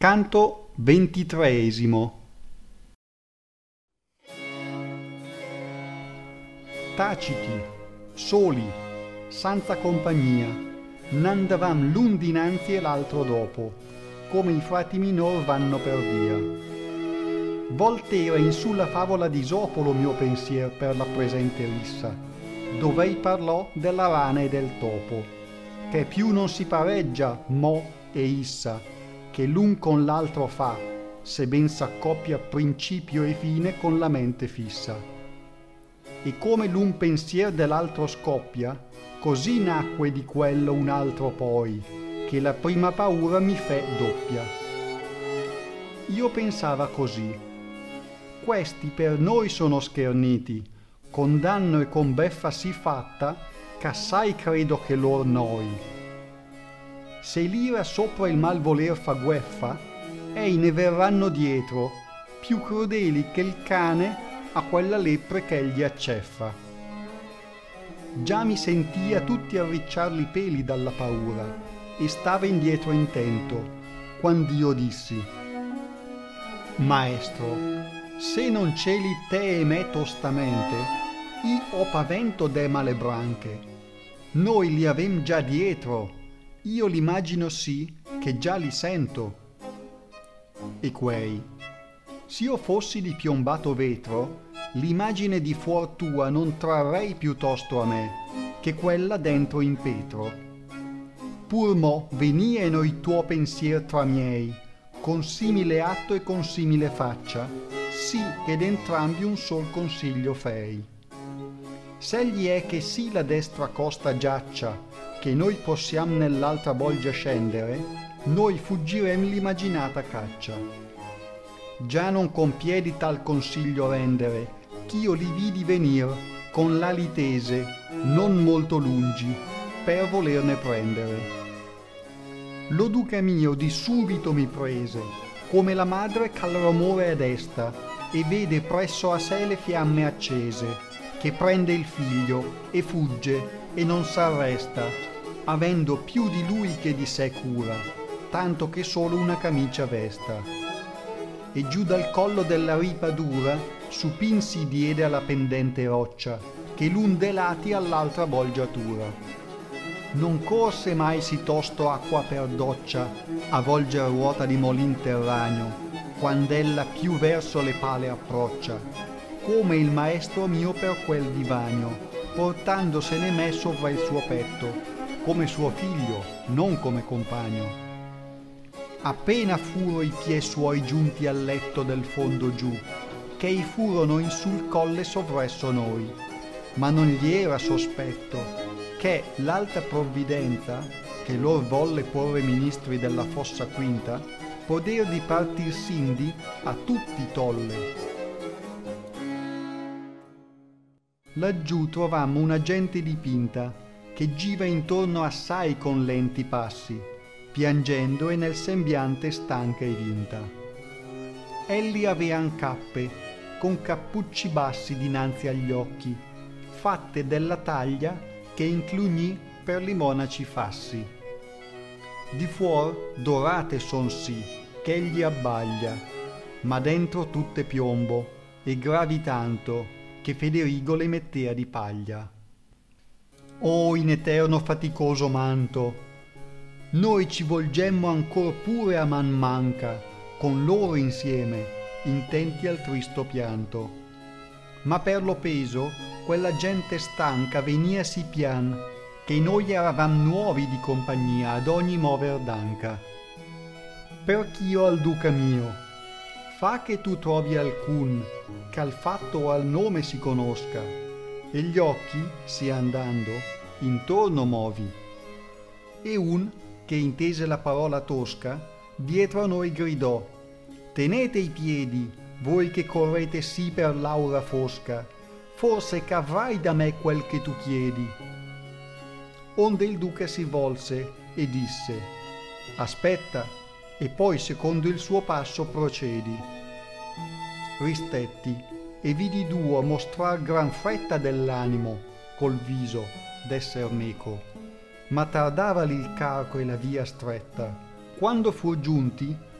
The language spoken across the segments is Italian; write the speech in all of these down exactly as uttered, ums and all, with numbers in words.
Canto ventitreesimo. Taciti, soli, senza compagnia, n'andavam l'un dinanzi e l'altro dopo, come i frati minor vanno per via. Voltera in su la favola di Isopo lo mio pensier per la presente rissa, dov'ei parlò della rana e del topo, che più non si pareggia mo e issa, che l'un con l'altro fa, se ben s'accoppia principio e fine con la mente fissa. E come l'un pensier dell'altro scoppia, così nacque di quello un altro poi, che la prima paura mi fe doppia. Io pensava così: questi per noi sono scherniti, con danno e con beffa sì fatta, ch'assai credo che lor noi. Se l'ira sopra il mal voler fa gueffa, ei ne verranno dietro, più crudeli che il cane a quella lepre ch'egli acceffa. Già mi sentia tutti arricciarli i peli dalla paura e stava indietro intento, quand'io dissi: Maestro, se non celi te e me tostamente, i ho pavento de male branche. Noi li avem già dietro, io l'immagino sì che già li sento. E quei: s'io fossi di piombato vetro, l'immagine di fuor tua non trarrei piuttosto a me che quella dentro in petro. Pur mo venieno il tuo pensier tra miei, con simile atto e con simile faccia, sì che d'entrambi un sol consiglio fei. S'egli è che sì la destra costa giaccia, che noi possiam nell'altra bolgia scendere, noi fuggirem l'immaginata caccia. Già non con piedi tal consiglio rendere, ch'io li vidi venir con l'ali tese, non molto lungi, per volerne prendere. Lo duca mio di subito mi prese, come la madre ch'al romore è desta, e vede presso a sé le fiamme accese, che prende il figlio e fugge e non s'arresta, avendo più di lui che di sé cura, tanto che solo una camicia vesta. E giù dal collo della ripa dura supin si diede alla pendente roccia, che l'un de lati all'altra bolgiatura. Non corse mai si tosto acqua per doccia a volger ruota di molin terraneo, quand'ella più verso le pale approccia, come il maestro mio per quel divanio, portandosene me sovra il suo petto, come suo figlio, non come compagno. Appena furo i piè suoi giunti al letto del fondo giù, che i furono in sul colle sovresso noi, ma non gli era sospetto che l'alta provvidenza, che lor volle porre ministri della fossa quinta, poder di partir sindi a tutti tolle. Laggiù trovammo una gente dipinta, che giva intorno assai con lenti passi, piangendo e nel sembiante stanca e vinta. Elli avean cappe, con cappucci bassi dinanzi agli occhi, fatte della taglia che inclugni per li monaci fassi. Di fuor dorate son sì, che egli abbaglia, ma dentro tutte piombo, e gravi tanto, che Federigo le mettea di paglia. O in eterno faticoso manto, noi ci volgemmo ancor pure a man manca, con loro insieme, intenti al tristo pianto. Ma per lo peso, quella gente stanca venia sì pian, che noi eravam nuovi di compagnia ad ogni mover d'anca. Perch'io al duca mio, fa che tu trovi alcun, ch'al fatto o al nome si conosca, e gli occhi, sì andando, intorno movi. E un, che intese la parola tosca, dietro a noi gridò: tenete i piedi, voi che correte sì per l'aura fosca, forse c'avrai da me quel che tu chiedi. Onde il duca si volse e disse: aspetta, e poi secondo il suo passo procedi. Ristetti e vidi duo mostrar gran fretta dell'animo col viso d'esser meco, ma tardavali il carco e la via stretta. Quando fur giunti,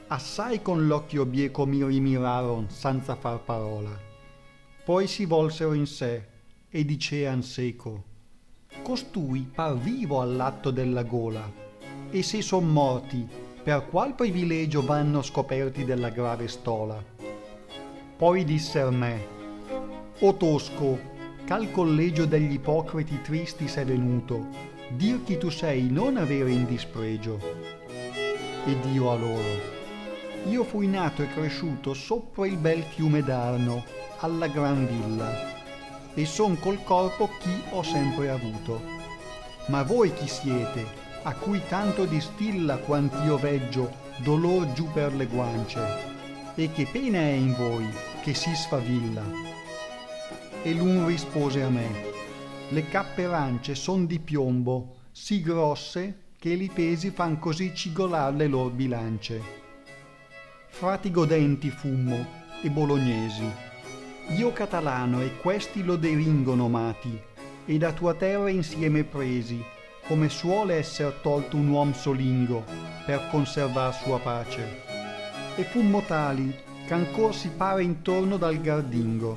Assai con l'occhio bieco mi rimiraron senza far parola. Poi si volsero in sé e dicean seco: costui par vivo all'atto della gola, e se son morti, per qual privilegio vanno scoperti della grave stola? Poi disser me: o tosco, ch'al collegio degli ipocriti tristi sei venuto, dir chi tu sei non avere in dispregio. Ed io a loro: io fui nato e cresciuto sopra il bel fiume d'Arno, alla gran villa, e son col corpo chi ho sempre avuto. Ma voi chi siete, a cui tanto distilla quant'io veggio dolor giù per le guance, e che pena è in voi che si sfavilla? E l'un rispose a me: le cappe arance son di piombo, sì grosse che li pesi fan così cigolar le lor bilance. Frati godenti fummo e bolognesi, io catalano e questi loderingo nomati, e da tua terra insieme presi, come suole esser tolto un uom solingo per conservar sua pace. E fummo tali ch'ancor si pare intorno dal gardingo.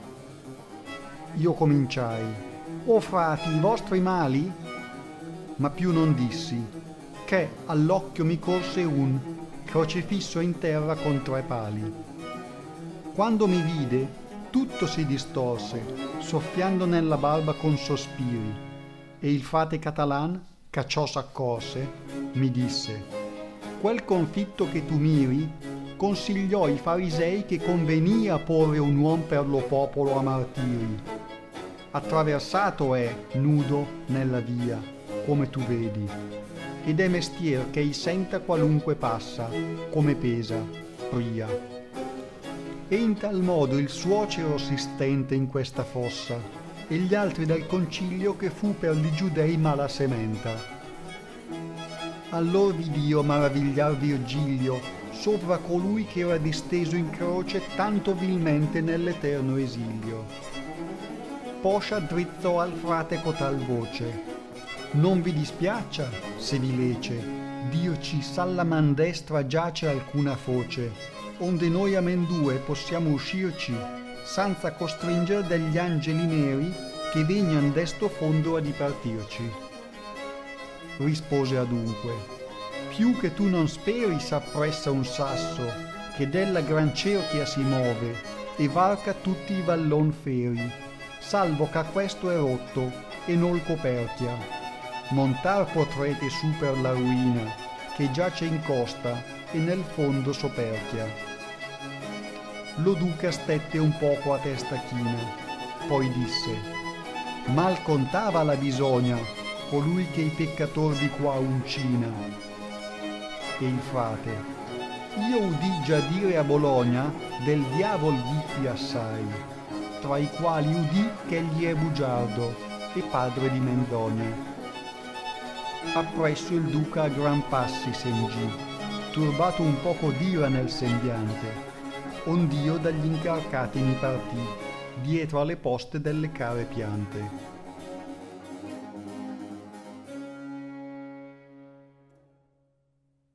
Io cominciai: o frati, i vostri mali? Ma più non dissi, che all'occhio mi corse un crocifisso in terra con tre pali. Quando mi vide, tutto si distorse, soffiando nella barba con sospiri, e il frate catalan, c'acciò s'accorse, mi disse: quel confitto che tu miri consigliò i farisei che convenia porre un uom per lo popolo a martiri. Attraversato è, nudo, nella via, come tu vedi, ed è mestier che ei senta qualunque passa, come pesa, pria. E in tal modo il suocero si stente in questa fossa, e gli altri del concilio che fu per li giudei mala sementa. Allor vid'io maravigliar Virgilio sopra colui che era disteso in croce tanto vilmente nell'eterno esilio. Poscia drizzò al frate cotal voce: non vi dispiaccia, se vi lece, dirci s'alla man destra giace alcuna foce, onde noi amendue possiamo uscirci, senza costringer degli angeli neri che vegnan desto fondo a dipartirci. Rispose adunque: più che tu non speri s'appressa un sasso, che della gran cerchia si move, e varca tutti i vallon feri, salvo che questo è rotto e nol coperchia. Montar potrete su per la ruina, che giace in costa e nel fondo soperchia. Lo duca stette un poco a testa china, poi disse: mal contava la bisogna colui che i peccator di qua uncina. E il frate: io udì già dire a Bologna del diavol vizi assai, tra i quali udì che egli è bugiardo e padre di menzogna. Appresso il duca a gran passi sen gì, turbato un poco d'ira nel sembiante, ond'io dagli incarcati mi partì, dietro alle poste delle care piante.